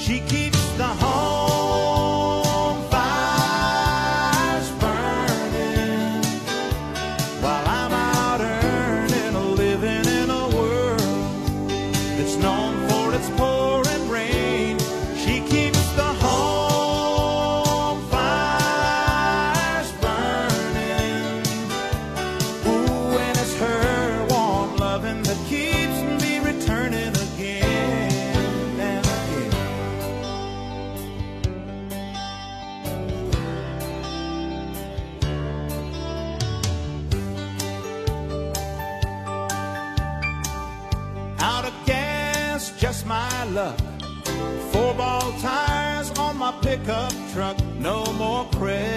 She keeps the home fires burning while I'm out earning a living in a world that's known for its pouring rain. She keeps the home fires burning. Ooh, and it's her warm loving that keeps me returning again and again. Out of gas, just my luck. 4-ball tires on my pickup truck. No more credit